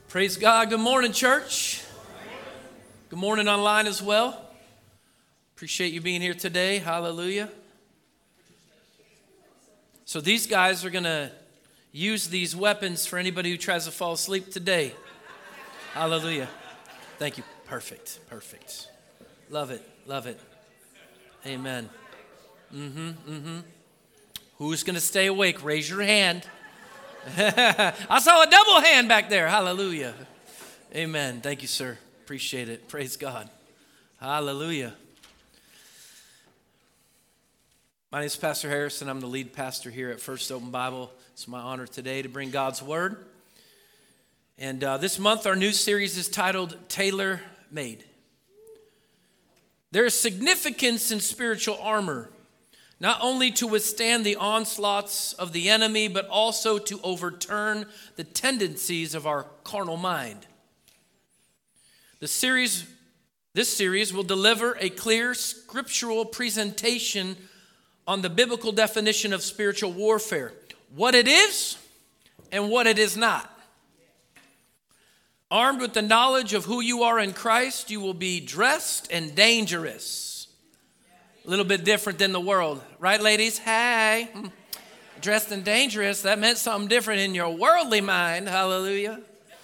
Praise God. Good morning, church. Good morning online as well. Appreciate you being here today. Hallelujah. So these guys are going to use these weapons for anybody who tries to fall asleep today. Hallelujah. Thank you. Perfect. Love it. Amen. Who's going to stay awake? Raise your hand. I saw a double hand back there. Hallelujah. Amen. Thank you, sir. Appreciate it. Praise God. Hallelujah. My name is Pastor Harrison. I'm the lead pastor here at First Open Bible. It's my honor today to bring God's Word. And this month, our new series is titled Tailor Made. There is significance in spiritual armor, not only to withstand the onslaughts of the enemy, but also to overturn the tendencies of our carnal mind. This series will deliver a clear scriptural presentation on the biblical definition of spiritual warfare, what it is and what it is not. Armed with the knowledge of who you are in Christ, you will be dressed and dangerous. A little bit different than the world. Right, ladies? Hey. Dressed and dangerous. That meant something different in your worldly mind. Hallelujah.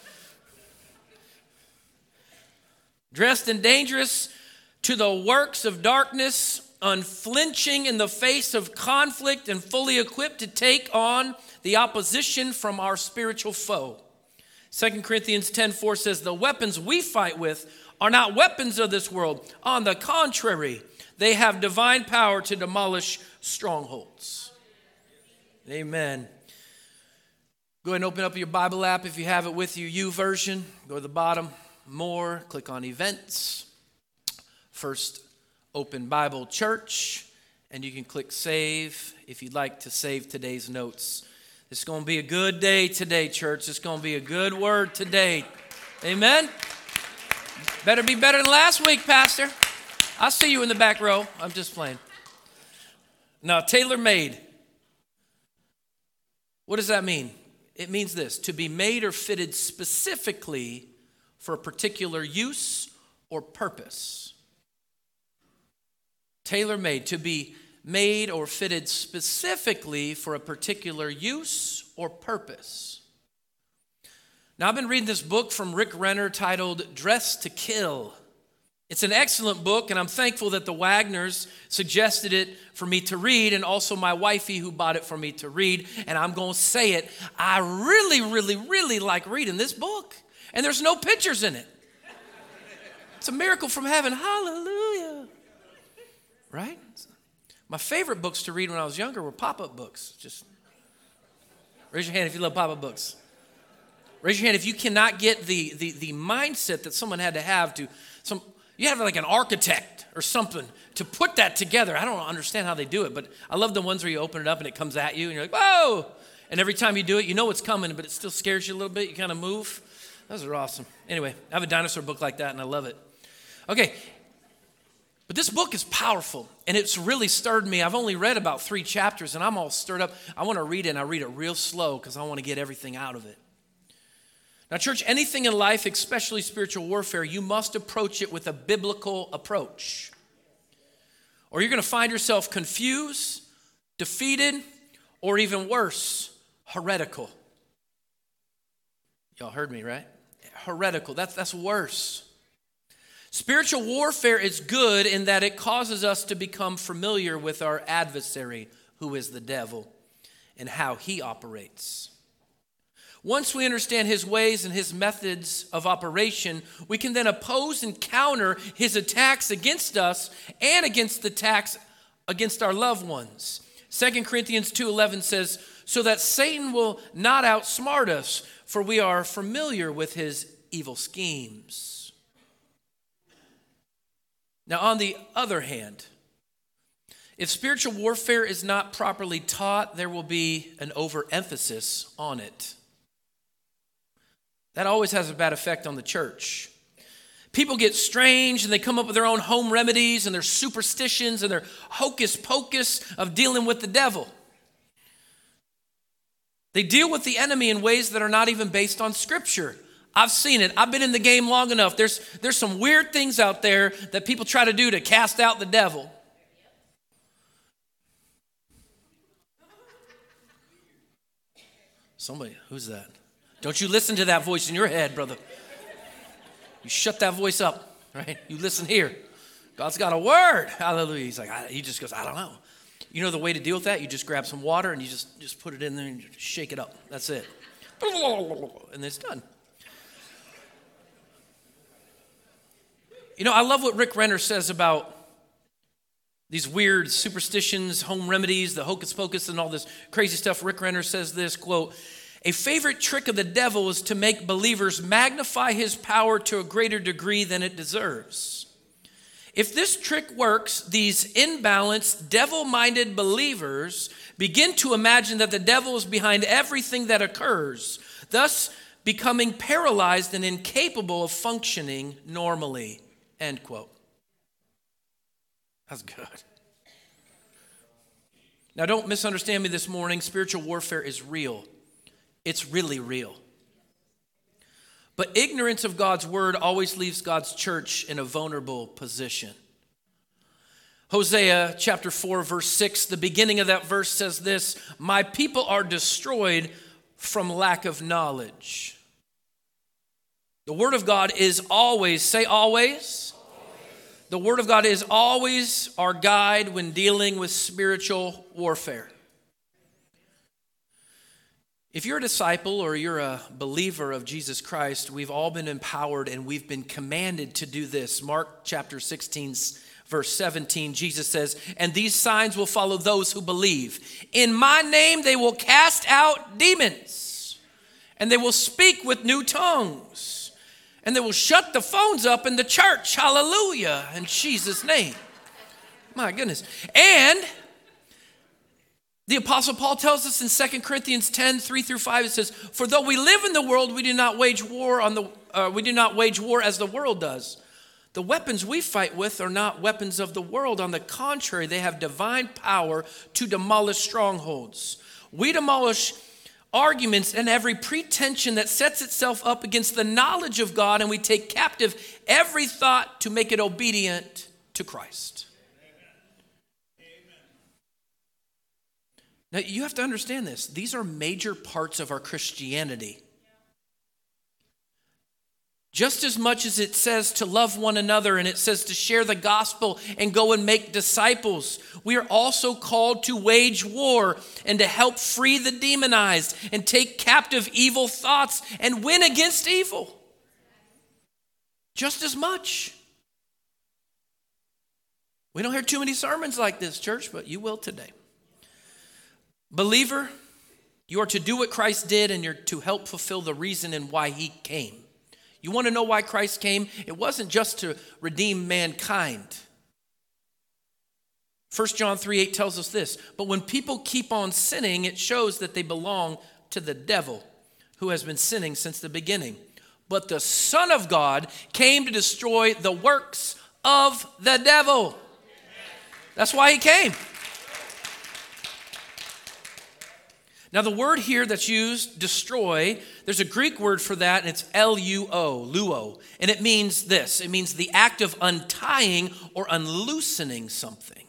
Dressed and dangerous to the works of darkness, unflinching in the face of conflict and fully equipped to take on the opposition from our spiritual foe. 2 Corinthians 10:4 says, the weapons we fight with are not weapons of this world. On the contrary, they have divine power to demolish strongholds. Amen. Go ahead and open up your Bible app if you have it with you. YouVersion. Go to the bottom. More. Click on Events. First Open Bible Church. And you can click Save if you'd like to save today's notes. It's going to be a good day today, church. It's going to be a good word today. Amen. Better be better than last week, Pastor. I'll see you in the back row. I'm just playing. Now, tailor-made. What does that mean? It means this: to be made or fitted specifically for a particular use or purpose. Tailor-made, to be made or fitted specifically for a particular use or purpose. Now, I've been reading this book from Rick Renner titled Dressed to Kill. It's an excellent book, and I'm thankful that the Wagners suggested it for me to read, and also my wifey who bought it for me to read. And I'm going to say it, I really like reading this book. And there's no pictures in it. It's a miracle from heaven. Hallelujah. Right? My favorite books to read when I was younger were pop-up books. Just raise your hand if you love pop-up books. Raise your hand if you cannot get the mindset that someone had to have to you have like an architect or something to put that together. I don't understand how they do it, but I love the ones where you open it up and it comes at you and you're like, whoa! And every time you do it, you know it's coming, but it still scares you a little bit. You kind of move. Those are awesome. Anyway, I have a dinosaur book like that and I love it. Okay, but this book is powerful and it's really stirred me. I've only read about 3 chapters and I'm all stirred up. I want to read it and I read it real slow because I want to get everything out of it. Now, church, anything in life, especially spiritual warfare, you must approach it with a biblical approach. Or you're going to find yourself confused, defeated, or even worse, heretical. Y'all heard me, right? Heretical, that's worse. Spiritual warfare is good in that it causes us to become familiar with our adversary, who is the devil, and how he operates. Once we understand his ways and his methods of operation, we can then oppose and counter his attacks against us and against the attacks against our loved ones. 2 Corinthians 2:11 says, so that Satan will not outsmart us, for we are familiar with his evil schemes. Now, on the other hand, if spiritual warfare is not properly taught, there will be an overemphasis on it. That always has a bad effect on the church. People get strange and they come up with their own home remedies and their superstitions and their hocus pocus of dealing with the devil. They deal with the enemy in ways that are not even based on Scripture. I've seen it. I've been in the game long enough. There's some weird things out there that people try to do to cast out the devil. Somebody, who's that? Don't you listen to that voice in your head, brother. You shut that voice up, right? You listen here. God's got a word. Hallelujah. He's like, he just goes, I don't know. You know the way to deal with that? You just grab some water and you just put it in there and shake it up. That's it. And it's done. You know, I love what Rick Renner says about these weird superstitions, home remedies, the hocus pocus and all this crazy stuff. Rick Renner says this, quote, a favorite trick of the devil is to make believers magnify his power to a greater degree than it deserves. If this trick works, these imbalanced, devil-minded believers begin to imagine that the devil is behind everything that occurs, thus becoming paralyzed and incapable of functioning normally. End quote. That's good. Now, don't misunderstand me this morning. Spiritual warfare is real. It's really real. But ignorance of God's word always leaves God's church in a vulnerable position. Hosea chapter 4, verse 6, the beginning of that verse says this, my people are destroyed from lack of knowledge. The word of God is always, say always. The word of God is always our guide when dealing with spiritual warfare. If you're a disciple or you're a believer of Jesus Christ, we've all been empowered and we've been commanded to do this. Mark chapter 16, verse 17, Jesus says, and these signs will follow those who believe. In my name they will cast out demons, and they will speak with new tongues, and they will shut the phones up in the church. Hallelujah, in Jesus' name. My goodness. And the Apostle Paul tells us in 2 Corinthians 10, 3 through 5, it says, for though we live in the world, we do not wage war as the world does. The weapons we fight with are not weapons of the world. On the contrary, they have divine power to demolish strongholds. We demolish arguments and every pretension that sets itself up against the knowledge of God, and we take captive every thought to make it obedient to Christ. Now, you have to understand this. These are major parts of our Christianity. Just as much as it says to love one another and it says to share the gospel and go and make disciples, we are also called to wage war and to help free the demonized and take captive evil thoughts and win against evil. Just as much. We don't hear too many sermons like this, church, but you will today. Believer, you are to do what Christ did and you're to help fulfill the reason and why he came. You want to know why Christ came? It wasn't just to redeem mankind. 1 John 3:8 tells us this, but when people keep on sinning, it shows that they belong to the devil who has been sinning since the beginning. But the Son of God came to destroy the works of the devil. That's why he came. Now, the word here that's used, destroy, there's a Greek word for that, and it's luo, and it means this. It means the act of untying or unloosening something.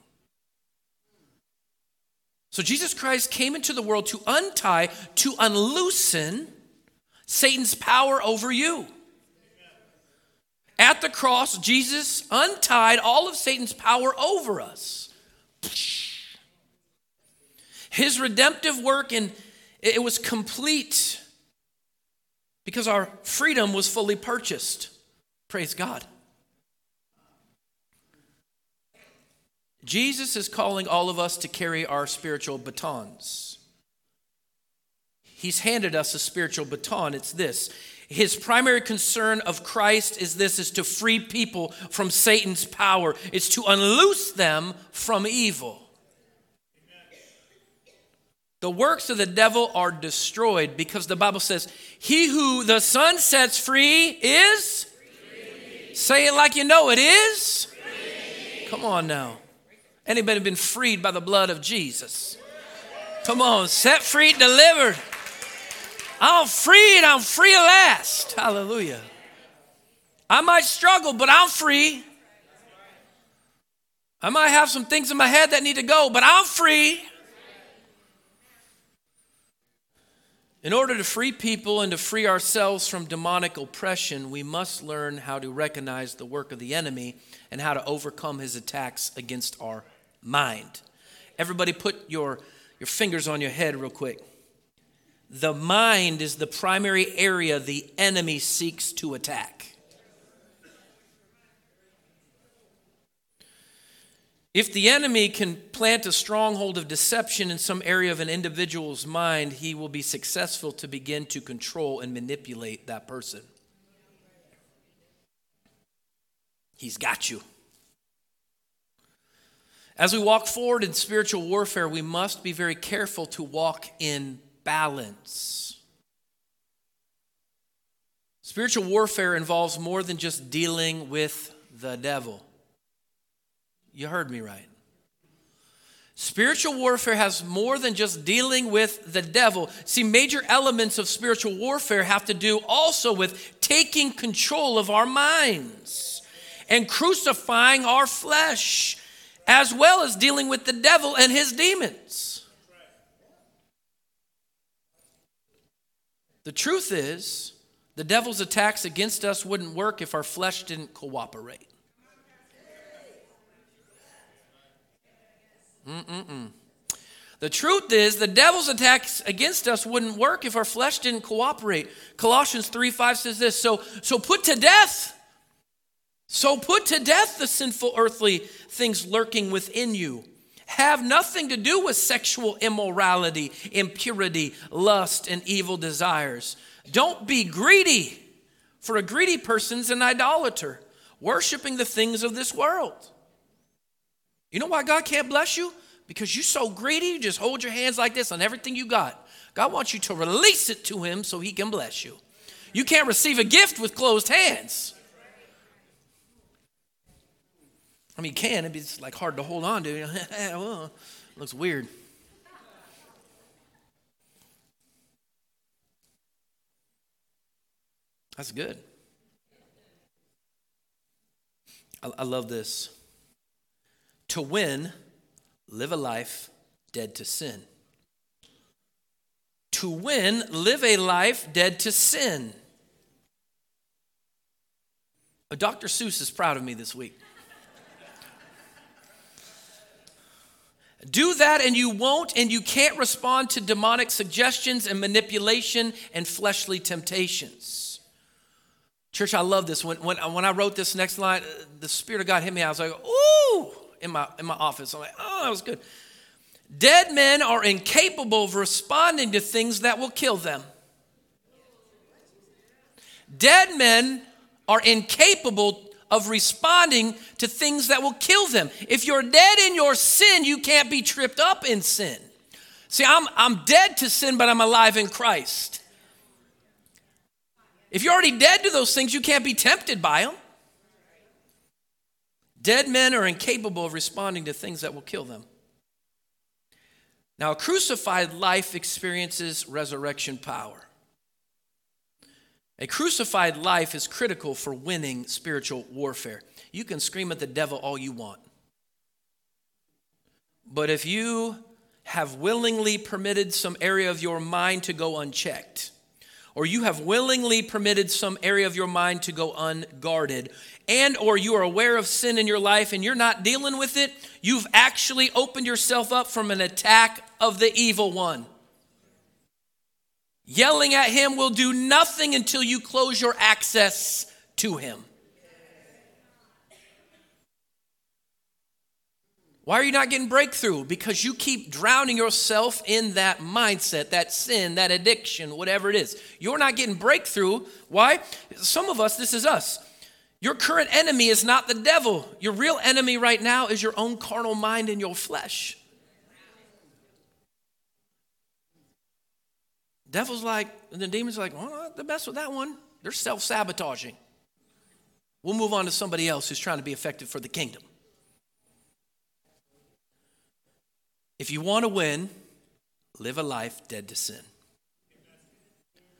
So Jesus Christ came into the world to untie, to unloosen Satan's power over you. At the cross, Jesus untied all of Satan's power over us. His redemptive work, and it was complete because our freedom was fully purchased. Praise God. Jesus is calling all of us to carry our spiritual batons. He's handed us a spiritual baton. It's this. His primary concern of Christ is to free people from Satan's power. It's to unloose them from evil. The works of the devil are destroyed because the Bible says, he who the Son sets free is? Free. Say it like you know it is. Free. Come on now. Anybody been freed by the blood of Jesus? Come on, set free, delivered. I'm free and I'm free at last. Hallelujah. I might struggle, but I'm free. I might have some things in my head that need to go, but I'm free. In order to free people and to free ourselves from demonic oppression, we must learn how to recognize the work of the enemy and how to overcome his attacks against our mind. Everybody put your fingers on your head real quick. The mind is the primary area the enemy seeks to attack. If the enemy can plant a stronghold of deception in some area of an individual's mind, he will be successful to begin to control and manipulate that person. He's got you. As we walk forward in spiritual warfare, we must be very careful to walk in balance. Spiritual warfare involves more than just dealing with the devil. You heard me right. Spiritual warfare has more than just dealing with the devil. See, major elements of spiritual warfare have to do also with taking control of our minds and crucifying our flesh, as well as dealing with the devil and his demons. The truth is, the devil's attacks against us wouldn't work if our flesh didn't cooperate. The truth is, the devil's attacks against us wouldn't work if our flesh didn't cooperate. Colossians 3:5 says this, so put to death the sinful earthly things lurking within you. Have nothing to do with sexual immorality, impurity, lust, and evil desires. Don't be greedy, for a greedy person's an idolater, worshiping the things of this world. You know why God can't bless you? Because you're so greedy, you just hold your hands like this on everything you got. God wants you to release it to him so he can bless you. You can't receive a gift with closed hands. I mean, you can. It'd be like hard to hold on to. Well, it looks weird. That's good. I love this. To win, live a life dead to sin. To win, live a life dead to sin. Dr. Seuss is proud of me this week. Do that and you won't, and you can't respond to demonic suggestions and manipulation and fleshly temptations. Church, I love this. When I wrote this next line, the Spirit of God hit me. I was like, ooh, in my office. I'm like, oh, that was good. Dead men are incapable of responding to things that will kill them. Dead men are incapable of responding to things that will kill them. If you're dead in your sin, you can't be tripped up in sin. See, I'm dead to sin, but I'm alive in Christ. If you're already dead to those things, you can't be tempted by them. Dead men are incapable of responding to things that will kill them. Now, a crucified life experiences resurrection power. A crucified life is critical for winning spiritual warfare. You can scream at the devil all you want. But if you have willingly permitted some area of your mind to go unchecked, or you have willingly permitted some area of your mind to go unguarded, and or you are aware of sin in your life and you're not dealing with it, you've actually opened yourself up from an attack of the evil one. Yelling at him will do nothing until you close your access to him. Why are you not getting breakthrough? Because you keep drowning yourself in that mindset, that sin, that addiction, whatever it is. You're not getting breakthrough. Why? Some of us, this is us. Your current enemy is not the devil. Your real enemy right now is your own carnal mind and your flesh. Devil's like, and the demon's like, well, not the best with that one. They're self-sabotaging. We'll move on to somebody else who's trying to be effective for the kingdom. If you want to win, live a life dead to sin.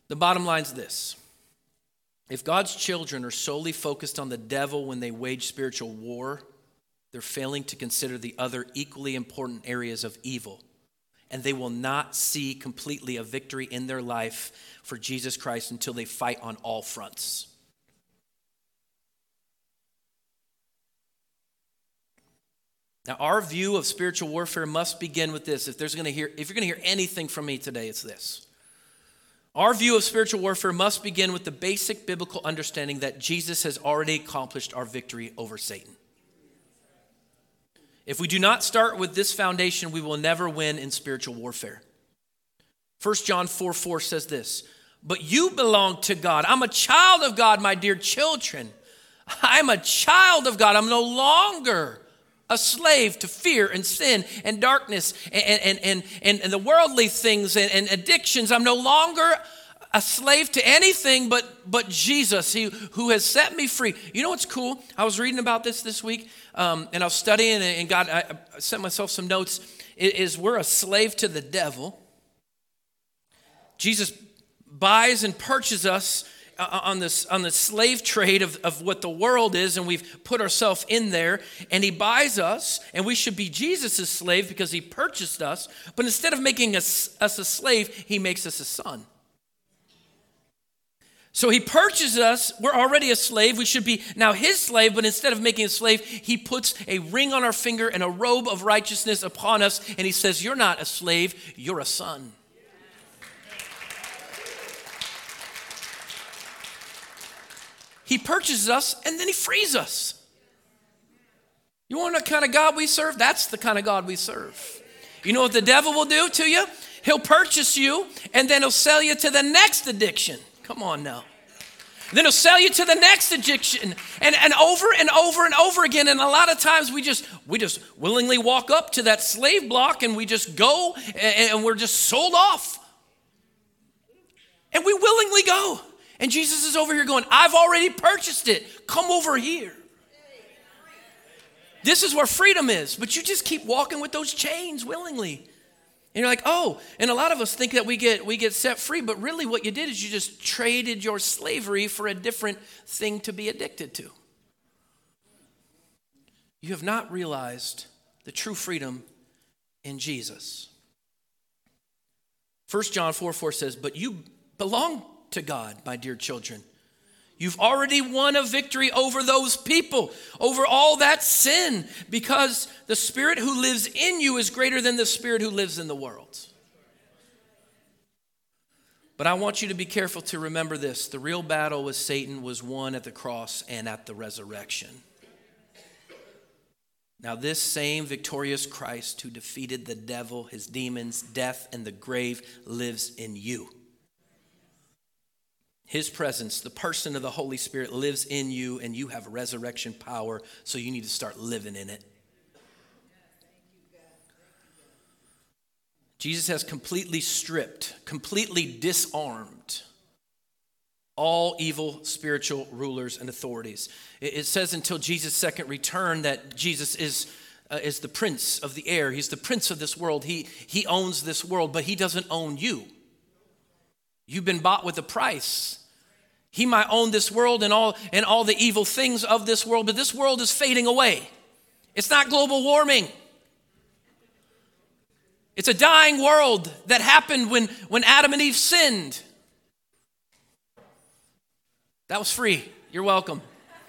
The bottom line is this. If God's children are solely focused on the devil when they wage spiritual war, they're failing to consider the other equally important areas of evil. And they will not see completely a victory in their life for Jesus Christ until they fight on all fronts. Now, our view of spiritual warfare must begin with this. If you're going to hear anything from me today, it's this. Our view of spiritual warfare must begin with the basic biblical understanding that Jesus has already accomplished our victory over Satan. If we do not start with this foundation, we will never win in spiritual warfare. 1 John 4:4 says this, "But you belong to God." I'm a child of God, my dear children. I'm a child of God. I'm no longer a slave to fear and sin and darkness and the worldly things and addictions. I'm no longer a slave to anything but Jesus, who has set me free. You know what's cool? I was reading about this week, and I was studying, and God, I sent myself some notes. Is we're a slave to the devil. Jesus buys and purchases us on the slave trade of what the world is, and we've put ourselves in there, and he buys us, and we should be Jesus' slave because he purchased us, but instead of making us a slave, he makes us a son. So he purchases us, we're already a slave, we should be now his slave, but instead of making a slave, he puts a ring on our finger and a robe of righteousness upon us, and he says, you're not a slave, you're a son. He purchases us, and then he frees us. You want the kind of God we serve? That's the kind of God we serve. You know what the devil will do to you? He'll purchase you, and then he'll sell you to the next addiction. Come on now. Then he'll sell you to the next addiction, and over and over and over again. And a lot of times we just willingly walk up to that slave block, and we just go, and we're just sold off. And we willingly go. And Jesus is over here going, I've already purchased it. Come over here. This is where freedom is. But you just keep walking with those chains willingly. And you're like, oh, and a lot of us think that we get set free. But really what you did is you just traded your slavery for a different thing to be addicted to. You have not realized the true freedom in Jesus. 1 John 4:4 says, but you belong to God, my dear children. You've already won a victory over those people, over all that sin, because the Spirit who lives in you is greater than the spirit who lives in the world. But I want you to be careful to remember this. The real battle with Satan was won at the cross and at the resurrection. Now this same victorious Christ who defeated the devil, his demons, death, and the grave lives in you. His presence, the person of the Holy Spirit lives in you, and you have resurrection power, so you need to start living in it. Jesus has completely stripped, completely disarmed all evil spiritual rulers and authorities. It says until Jesus' second return that Jesus is the prince of the air. He's the prince of this world. He owns this world, but he doesn't own you. You've been bought with a price. He might own this world and all the evil things of this world, but this world is fading away. It's not global warming. It's a dying world that happened when Adam and Eve sinned. That was free. You're welcome.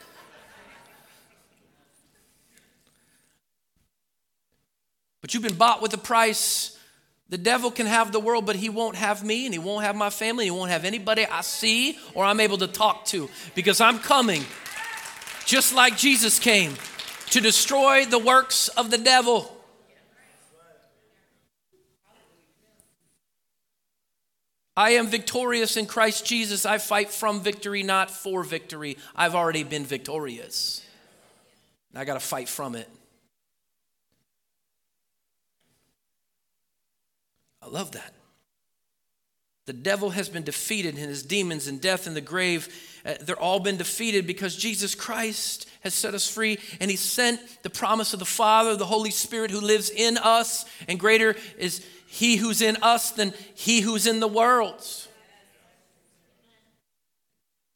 But you've been bought with a price. The devil can have the world, but he won't have me, and he won't have my family, he won't have anybody I see or I'm able to talk to, because I'm coming just like Jesus came to destroy the works of the devil. I am victorious in Christ Jesus. I fight from victory, not for victory. I've already been victorious. I got to fight from it. I love that. The devil has been defeated, and his demons and death and the grave, they're all been defeated because Jesus Christ has set us free, and he sent the promise of the Father, the Holy Spirit who lives in us, and greater is he who's in us than he who's in the world.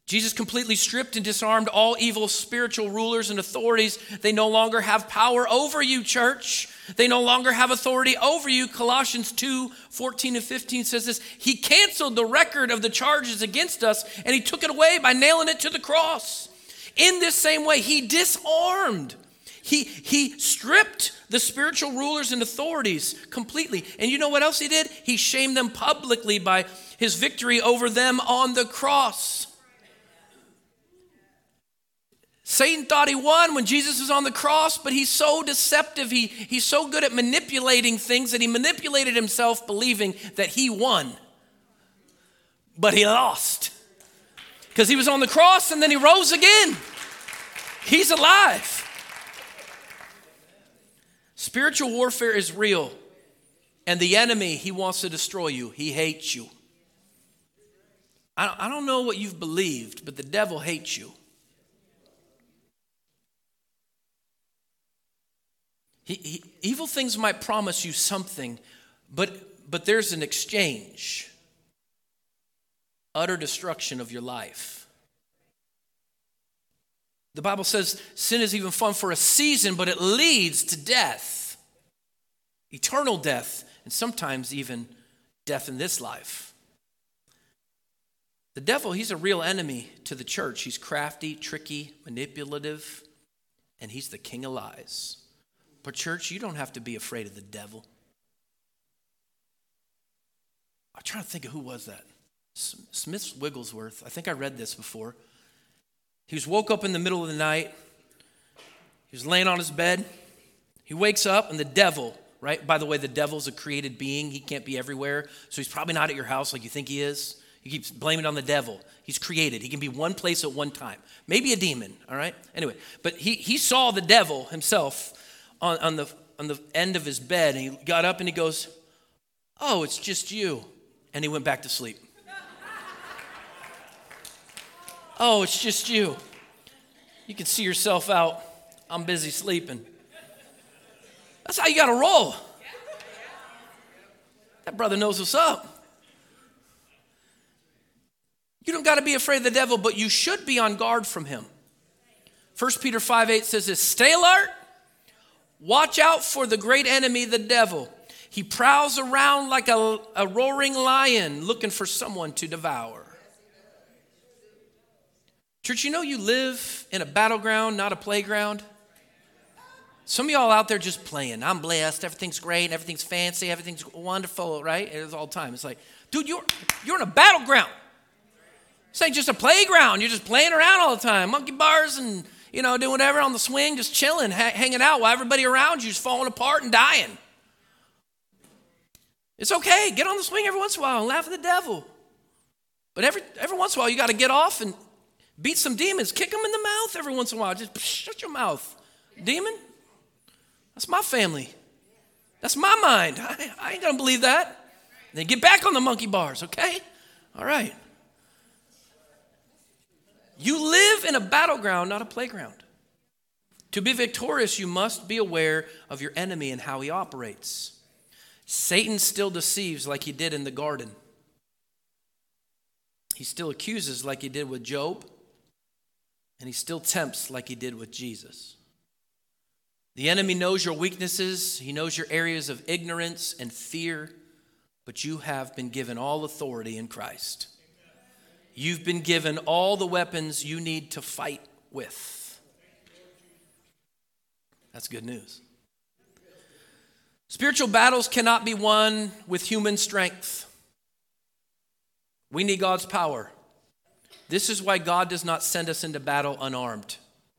Jesus completely stripped and disarmed all evil spiritual rulers and authorities. They no longer have power over you, church. They no longer have authority over you. Colossians 2:14-15 says this. He canceled the record of the charges against us, and he took it away by nailing it to the cross. In this same way, he disarmed. He stripped the spiritual rulers and authorities completely. And you know what else he did? He shamed them publicly by his victory over them on the cross. Satan thought he won when Jesus was on the cross, but he's so deceptive. He's so good at manipulating things that he manipulated himself believing that he won. But he lost. Because he was on the cross and then he rose again. He's alive. Spiritual warfare is real. And the enemy, he wants to destroy you. He hates you. I don't know what you've believed, but the devil hates you. Evil things might promise you something, but there's an exchange. Utter destruction of your life. The Bible says sin is even fun for a season, but it leads to death. Eternal death, and sometimes even death in this life. The devil, he's a real enemy to the church. He's crafty, tricky, manipulative, and he's the king of lies. But church, you don't have to be afraid of the devil. I'm trying to think of who was that. Smith Wigglesworth. I think I read this before. He was woke up in the middle of the night. He was laying on his bed. He wakes up and the devil, right? By the way, the devil's a created being. He can't be everywhere. So he's probably not at your house like you think he is. You keep blaming it on the devil. He's created. He can be one place at one time. Maybe a demon, all right? Anyway, but he saw the devil himself on the end of his bed, and he got up and he goes, "Oh, it's just you." And he went back to sleep. "Oh, it's just you. You can see yourself out. I'm busy sleeping." That's how you got to roll. That brother knows what's up. You don't got to be afraid of the devil, but you should be on guard from him. 1 Peter 5:8 says this, "Stay alert. Watch out for the great enemy, the devil. He prowls around like a roaring lion looking for someone to devour." Church, you know you live in a battleground, not a playground. Some of y'all out there just playing. I'm blessed. Everything's great. Everything's fancy. Everything's wonderful, right? It's all the time. It's like, dude, you're in a battleground. This ain't just a playground. You're just playing around all the time. Monkey bars and doing whatever on the swing, just chilling, hanging out while everybody around you is falling apart and dying. It's okay. Get on the swing every once in a while and laugh at the devil. But every once in a while, you got to get off and beat some demons. Kick them in the mouth every once in a while. Just shut your mouth. Demon, that's my family. That's my mind. I ain't going to believe that. And then get back on the monkey bars, okay? All right. You live in a battleground, not a playground. To be victorious, you must be aware of your enemy and how he operates. Satan still deceives like he did in the garden. He still accuses like he did with Job. And he still tempts like he did with Jesus. The enemy knows your weaknesses. He knows your areas of ignorance and fear. But you have been given all authority in Christ. You've been given all the weapons you need to fight with. That's good news. Spiritual battles cannot be won with human strength. We need God's power. This is why God does not send us into battle unarmed.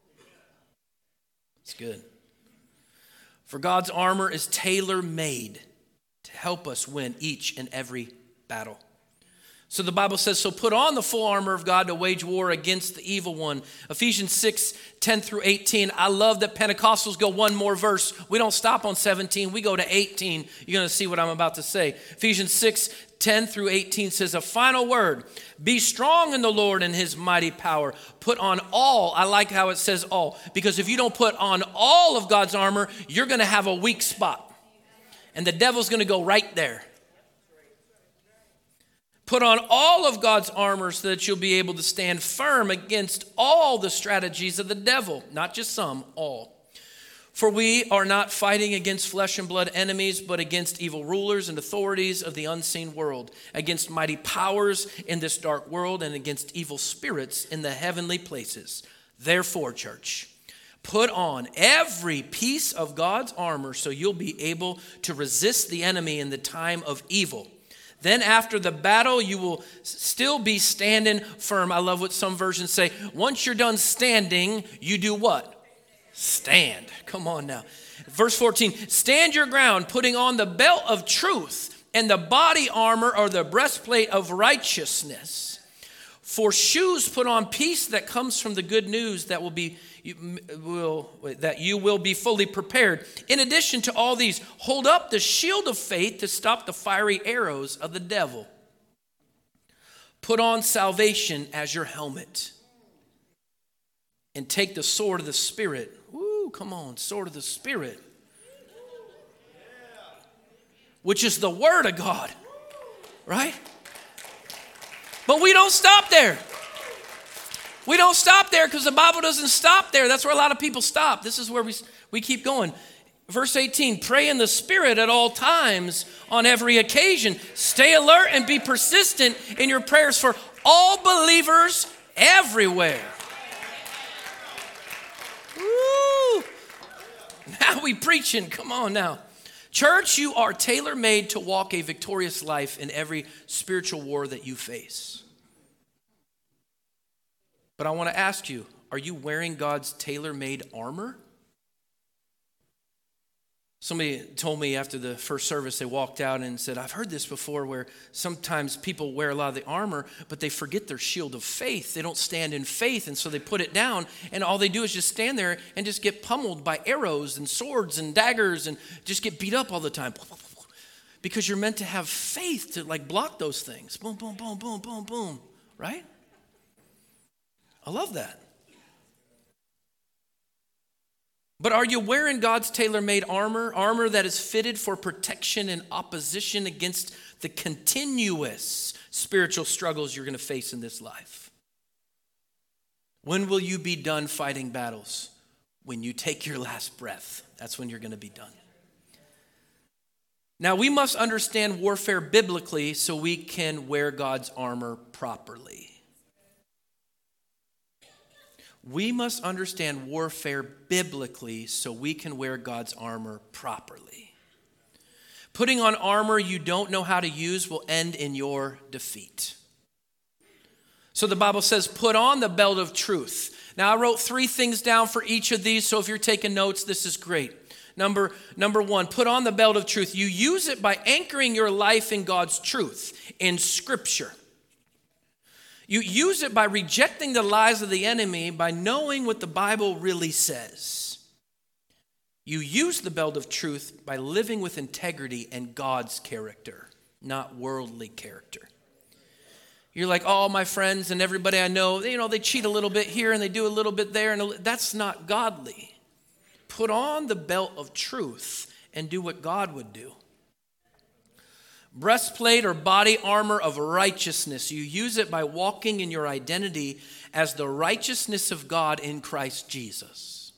It's good. For God's armor is tailor-made to help us win each and every battle. So the Bible says, so put on the full armor of God to wage war against the evil one. Ephesians 6:10-18. I love that Pentecostals go one more verse. We don't stop on 17. We go to 18. You're going to see what I'm about to say. Ephesians 6:10-18 says, a final word. Be strong in the Lord and his mighty power. Put on all. I like how it says all. Because if you don't put on all of God's armor, you're going to have a weak spot. And the devil's going to go right there. Put on all of God's armor so that you'll be able to stand firm against all the strategies of the devil. Not just some, all. For we are not fighting against flesh and blood enemies, but against evil rulers and authorities of the unseen world, against mighty powers in this dark world, and against evil spirits in the heavenly places. Therefore, church, put on every piece of God's armor so you'll be able to resist the enemy in the time of evil. Then after the battle, you will still be standing firm. I love what some versions say. Once you're done standing, you do what? Stand. Come on now. Verse 14, stand your ground, putting on the belt of truth and the body armor or the breastplate of righteousness. For shoes, put on peace that comes from the good news that you will be fully prepared. In addition to all these, hold up the shield of faith to stop the fiery arrows of the devil. Put on salvation as your helmet. And take the sword of the Spirit. Woo, come on, sword of the Spirit. Which is the word of God, right? But we don't stop there. We don't stop there because the Bible doesn't stop there. That's where a lot of people stop. This is where we keep going. Verse 18, pray in the Spirit at all times on every occasion. Stay alert and be persistent in your prayers for all believers everywhere. Woo! Now we preaching. Come on now. Church, you are tailor-made to walk a victorious life in every spiritual war that you face. But I want to ask you, are you wearing God's tailor-made armor? Somebody told me after the first service, they walked out and said, I've heard this before where sometimes people wear a lot of the armor, but they forget their shield of faith. They don't stand in faith, and so they put it down, and all they do is just stand there and just get pummeled by arrows and swords and daggers and just get beat up all the time. Because you're meant to have faith to like block those things. Boom, boom, boom, boom, boom, boom, right? I love that. But are you wearing God's tailor-made armor that is fitted for protection and opposition against the continuous spiritual struggles you're going to face in this life? When will you be done fighting battles? When you take your last breath. That's when you're going to be done. Now, we must understand warfare biblically so we can wear God's armor properly. We must understand warfare biblically so we can wear God's armor properly. Putting on armor you don't know how to use will end in your defeat. So the Bible says, put on the belt of truth. Now, I wrote 3 things down for each of these, so if you're taking notes, this is great. Number 1, put on the belt of truth. You use it by anchoring your life in God's truth, in Scripture. You use it by rejecting the lies of the enemy, by knowing what the Bible really says. You use the belt of truth by living with integrity and God's character, not worldly character. You're like, oh, my friends and everybody I know, they cheat a little bit here and they do a little bit there. And that's not godly. Put on the belt of truth and do what God would do. Breastplate or body armor of righteousness. You use it by walking in your identity as the righteousness of God in Christ Jesus.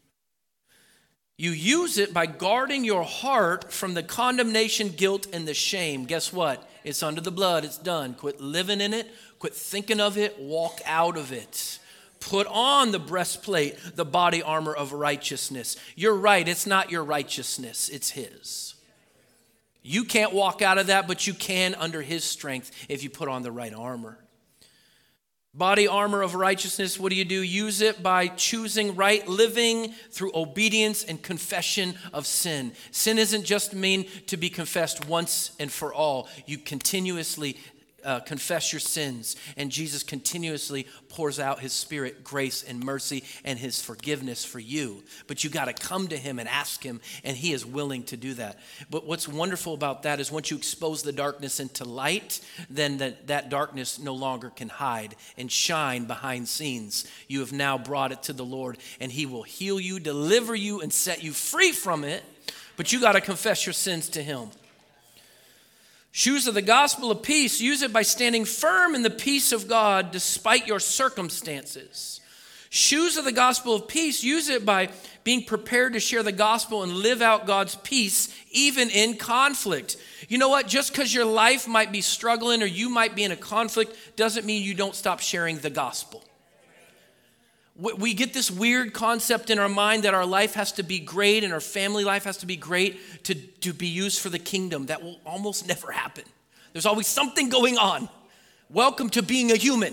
You use it by guarding your heart from the condemnation, guilt, and the shame. Guess what? It's under the blood. It's done. Quit living in it. Quit thinking of it. Walk out of it. Put on the breastplate, the body armor of righteousness. You're right. It's not your righteousness. It's His. You can't walk out of that, but you can under His strength if you put on the right armor. Body armor of righteousness, what do? Use it by choosing right living through obedience and confession of sin. Sin isn't just mean to be confessed once and for all. You continuously confess your sins, and Jesus continuously pours out His Spirit, grace and mercy and His forgiveness for you. But you got to come to Him and ask Him, and He is willing to do that. But what's wonderful about that is once you expose the darkness into light, then that darkness no longer can hide and shine behind scenes. You have now brought it to the Lord, and He will heal you, deliver you, and set you free from it. But you got to confess your sins to Him. Shoes of the gospel of peace, use it by standing firm in the peace of God despite your circumstances. Shoes of the gospel of peace, use it by being prepared to share the gospel and live out God's peace even in conflict. You know what? Just because your life might be struggling or you might be in a conflict doesn't mean you don't stop sharing the gospel. We get this weird concept in our mind that our life has to be great and our family life has to be great to be used for the kingdom. That will almost never happen. There's always something going on. Welcome to being a human.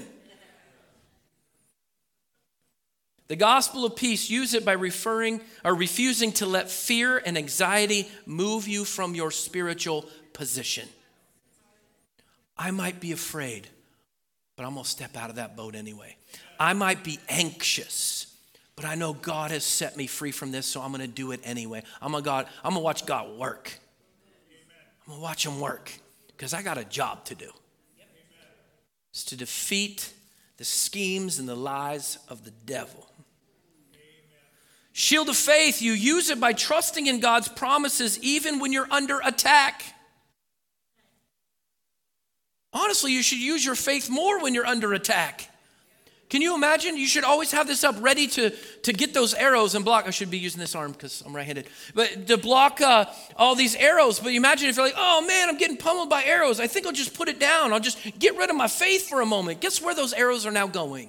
The gospel of peace, use it by refusing to let fear and anxiety move you from your spiritual position. I might be afraid, but I'm going to step out of that boat anyway. I might be anxious, but I know God has set me free from this, so I'm going to do it anyway. I'm going to watch God work. I'm going to watch him work because I got a job to do. It's to defeat the schemes and the lies of the devil. Shield of faith, you use it by trusting in God's promises even when you're under attack. Honestly, you should use your faith more when you're under attack. Can you imagine? You should always have this up ready to get those arrows and block. I should be using this arm because I'm right-handed. But to block all these arrows. But imagine if you're like, oh man, I'm getting pummeled by arrows. I think I'll just put it down. I'll just get rid of my faith for a moment. Guess where those arrows are now going?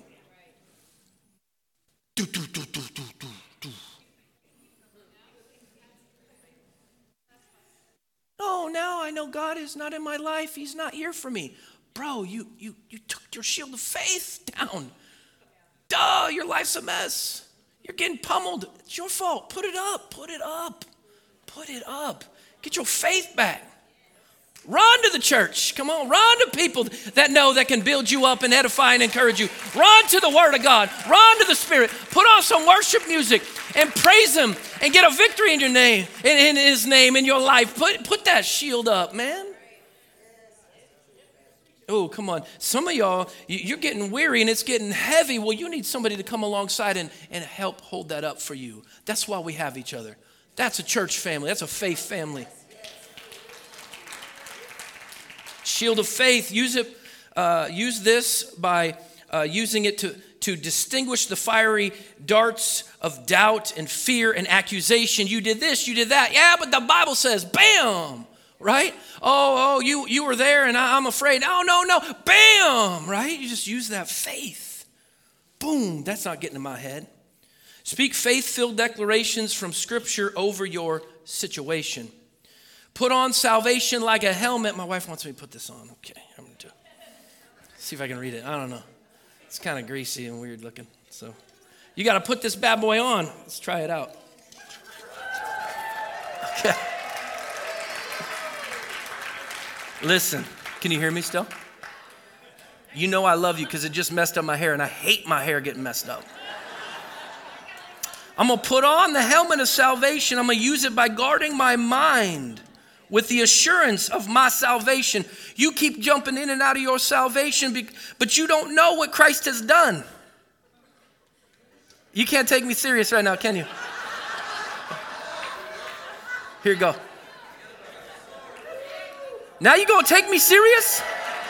Oh, now I know God is not in my life. He's not here for me. Bro, you took your shield of faith down. Duh, your life's a mess. You're getting pummeled. It's your fault. Put it up, put it up, put it up. Get your faith back. Run to the church. Come on, run to people that can build you up and edify and encourage you. Run to the Word of God. Run to the Spirit. Put on some worship music and praise Him and get a victory in your name, in His name, in your life. Put that shield up, man. Oh, come on. Some of y'all, you're getting weary and it's getting heavy. Well, you need somebody to come alongside and help hold that up for you. That's why we have each other. That's a church family. That's a faith family. Shield of faith, use this by using it to distinguish the fiery darts of doubt and fear and accusation. You did this, you did that. Yeah, but the Bible says, bam, right? Oh, you were there and I'm afraid. Oh, no, bam, right? You just use that faith. Boom, that's not getting in my head. Speak faith-filled declarations from Scripture over your situation. Put on salvation like a helmet. My wife wants me to put this on. Okay, I'm going to see if I can read it. I don't know. It's kind of greasy and weird looking. So you got to put this bad boy on. Let's try it out. Okay. Listen, can you hear me still? You know I love you because it just messed up my hair and I hate my hair getting messed up. I'm going to put on the helmet of salvation. I'm going to use it by guarding my mind with the assurance of my salvation. You keep jumping in and out of your salvation, but you don't know what Christ has done. You can't take me serious right now, can you? Here you go. Now you gonna take me serious?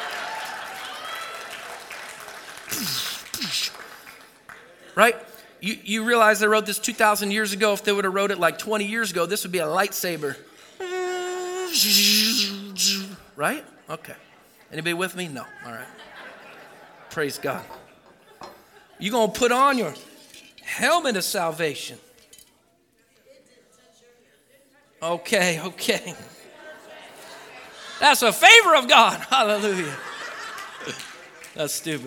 Right? You realize they wrote this 2,000 years ago. If they would have wrote it like 20 years ago, this would be a lightsaber. Right? Okay. Anybody with me? No. All right. Praise God. You're going to put on your helmet of salvation. Okay. That's a favor of God. Hallelujah. That's stupid.